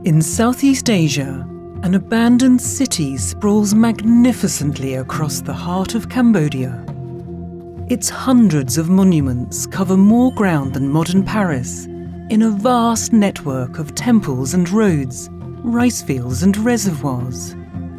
In Southeast Asia, an abandoned city sprawls magnificently across the heart of Cambodia. Its hundreds of monuments cover more ground than modern Paris, in a vast network of temples and roads, rice fields and reservoirs.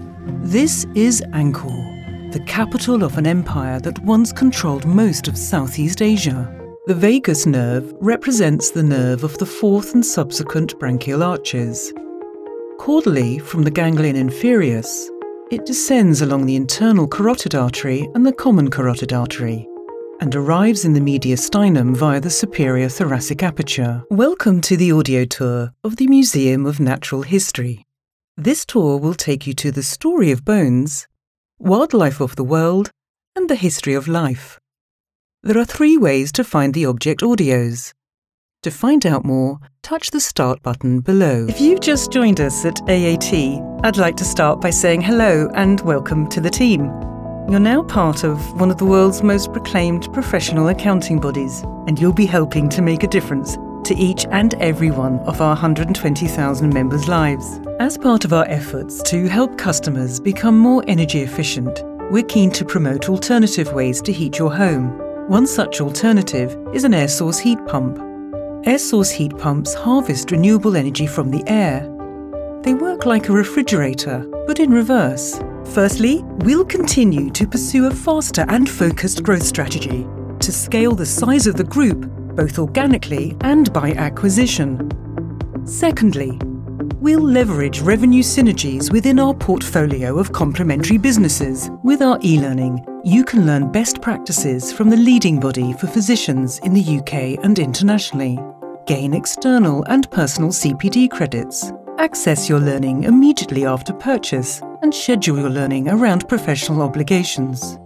This is Angkor, the capital of an empire that once controlled most of Southeast Asia. The vagus nerve represents the nerve of the fourth and subsequent branchial arches. Caudally from the ganglion inferius, it descends along the internal carotid artery and the common carotid artery, and arrives in the mediastinum via the superior thoracic aperture. Welcome to the audio tour of the Museum of Natural History. This tour will take you to the story of bones, wildlife of the world, and the history of life. There are 3 ways to find the object audios. To find out more, touch the Start button below. If you've just joined us at AAT, I'd like to start by saying hello and welcome to the team. You're now part of one of the world's most proclaimed professional accounting bodies, and you'll be helping to make a difference to each and every one of our 120,000 members' lives. As part of our efforts to help customers become more energy efficient, we're keen to promote alternative ways to heat your home. One such alternative is an air source heat pump. Air source heat pumps harvest renewable energy from the air. They work like a refrigerator, but in reverse. Firstly, we'll continue to pursue a faster and focused growth strategy to scale the size of the group, both organically and by acquisition. Secondly, we'll leverage revenue synergies within our portfolio of complementary businesses. With our e-learning, you can learn best practices from the leading body for physicians in the UK and internationally, gain external and personal CPD credits, access your learning immediately after purchase, and schedule your learning around professional obligations.